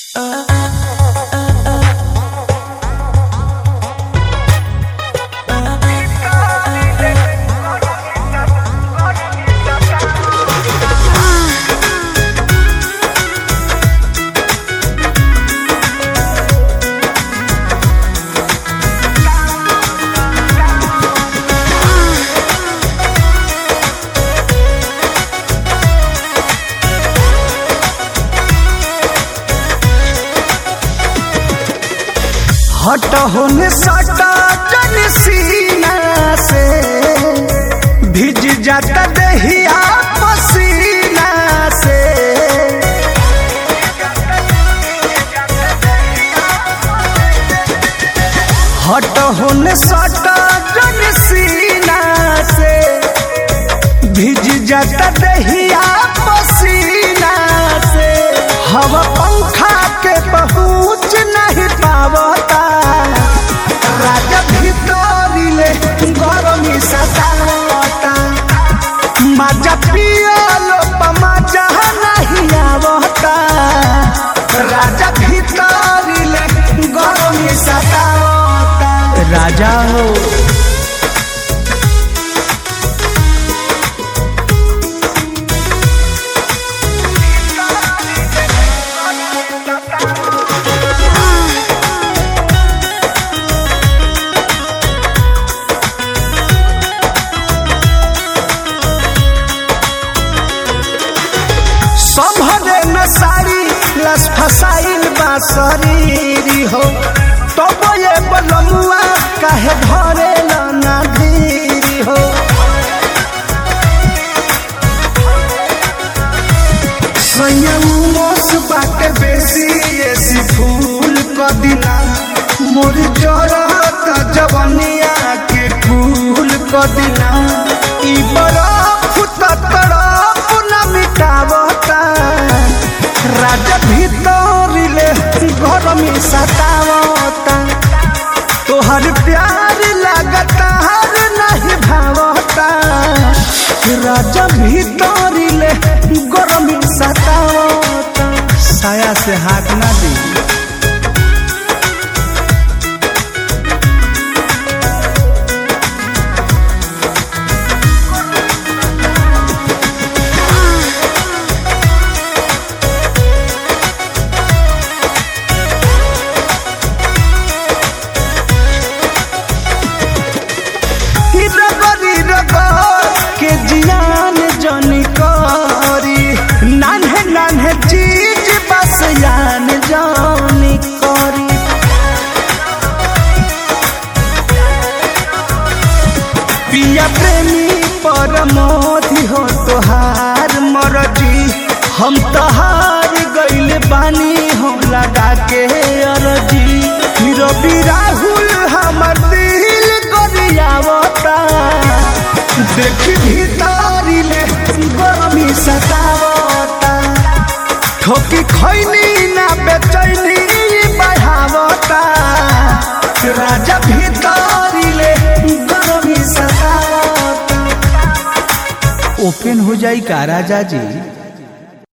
हट होने सटा जन सीना से भिज जाता दहिया पसीना से। हट होने सटा जन सीना से भिज जाता दहिया पसीना से। हवा पंखा के पहुँच नहीं पावता राजा भीतरिले गरमी सतावता। मजा पियलो मजा नहीं आवता राजा भीतरिले गरमी सतावता। राजा हो संभरे न सारी लस फसाइल बा शरीरी हो तब ये बलमुआ काहे भरे ना धीरी हो। संयमोस बाटे बेसी ऐसी फूल क दिना मोर जरत जवनिया के फूल क दिना। ई बरफ तरफ न मिटावता राजा भीतरिले गरमी सतावता। तोहर प्यार लागता हर नहीं भावता राजा भीतरिले गरमी सतावता। साया से हाथ ना दी के जियान जनी करी नान्हे नान्हे चीज बस यान जानी करी। पिया प्रेमी परमोधि हो तोहार मरजी हम तहार गइल बानी हो लगा के अरजी। रवि राहुल हमर दिल गरियावता देखी भीतरिले गरमी सतावता। ठोकी खैनी ना बेचैनी बढ़ावता राजा भीतरिले गरमी सतावता। ओपन हो जाई का राजा जी।